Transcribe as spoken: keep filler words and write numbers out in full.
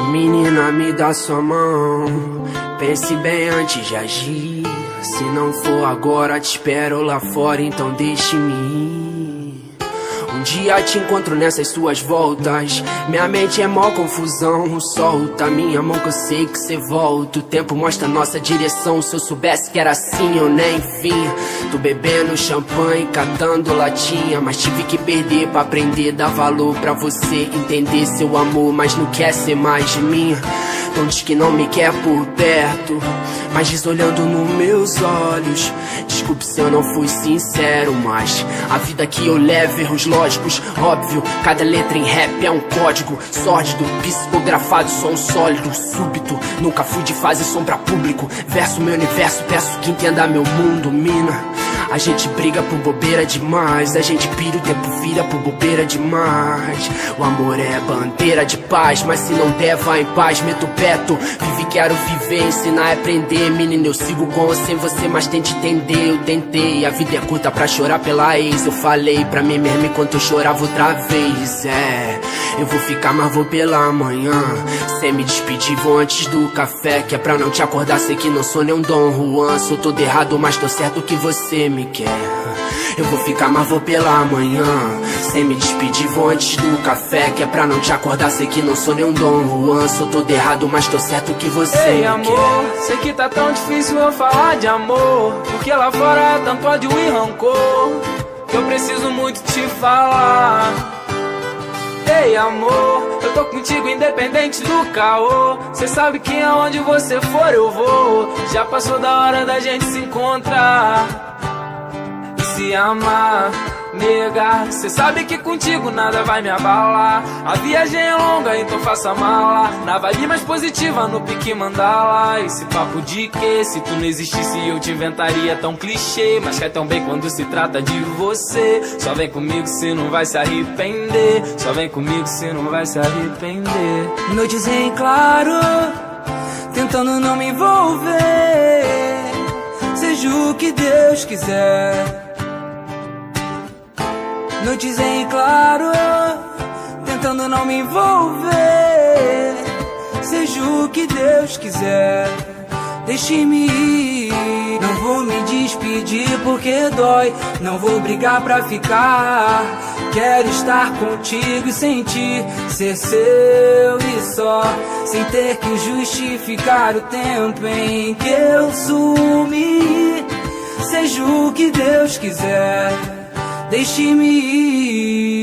Menina, me dá sua mão, pense bem antes de agir. Se não for agora, te espero lá fora, então deixe-me ir. Um dia te encontro nessas suas voltas, minha mente é mó confusão. Solta minha mão que eu sei que cê volta. O tempo mostra nossa direção. Se eu soubesse que era assim eu nem vinha. Tô bebendo champanhe, catando latinha, mas tive que perder pra aprender. Dar valor pra você entender seu amor, mas não quer ser mais de mim. Então diz que não me quer por perto, mas diz olhando nos meus olhos. Desculpe se eu não fui sincero, mas a vida que eu levo, erros lógicos, óbvio. Cada letra em rap é um código sórdido, psicografado, som sólido, súbito. Nunca fui de fase som pra público. Verso meu universo, peço que entenda meu mundo, mina. A gente briga por bobeira demais, a gente pira, o tempo vira por bobeira demais. O amor é bandeira de paz, mas se não der, vai em paz. Meto o peto, vive, quero viver, ensinar é aprender. Menina, eu sigo com ou sem você, mas tente entender. Eu tentei, a vida é curta pra chorar pela ex. Eu falei pra mim mesmo enquanto eu chorava outra vez. É, eu vou ficar, mas vou pela manhã. Sem me despedir, vou antes do café, que é pra não te acordar, sei que não sou nem um Dom Juan. Sou todo errado, mas tô certo que você me quer. Eu vou ficar, mas vou pela manhã. Sem me despedir, vou antes do café, que é pra não te acordar, sei que não sou nem um Dom Juan. Sou todo errado, mas tô certo que você Ei, me amor, quer. sei que tá tão difícil eu falar de amor, porque lá fora é tanto ódio e rancor, que eu preciso muito te falar. Ei, amor, eu tô contigo independente do caô. Cê sabe que aonde você for eu vou. Já passou da hora da gente se encontrar e se amar, nega. Cê sabe que contigo nada vai me abalar. A viagem é longa, então faça mala. Na vibe mais positiva, no pique mandala. Esse papo de que se tu não existisse eu te inventaria tão clichê, mas cai tão bem quando se trata de você. Só vem comigo, cê não vai se arrepender. Só vem comigo, cê não vai se arrepender. Noites em claro, tentando não me envolver. Seja o que Deus quiser. Noites em claro, tentando não me envolver. Seja o que Deus quiser, deixe-me ir. Não vou me despedir porque dói, não vou brigar pra ficar. Quero estar contigo e sentir ser seu e só, sem ter que justificar o tempo em que eu sumi. Seja o que Deus quiser, deixe-me ir.